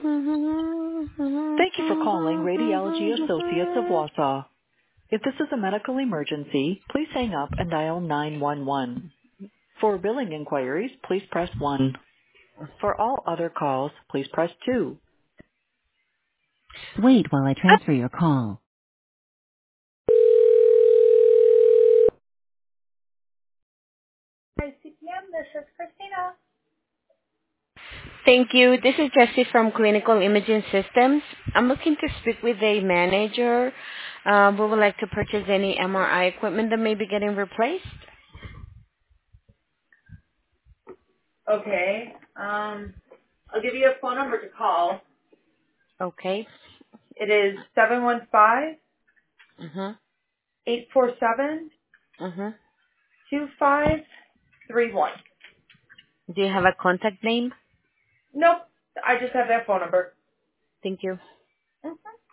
Thank you for calling Radiology Associates of Wausau. If this is a medical emergency, please hang up and dial 911. For billing inquiries, please press 1. For all other calls, please press 2. Wait while I transfer your call. Hi, CPM. This is Christina. Thank you. This is Jessie from Clinical Imaging Systems. I'm looking to speak with a manager who would like to purchase any MRI equipment that may be getting replaced. Okay. I'll give you a phone number to call. Okay. It is 715 Mhm. 847 Mhm. 2531. Do you have a contact name? Nope. I just have that phone number. Thank you. Mhm.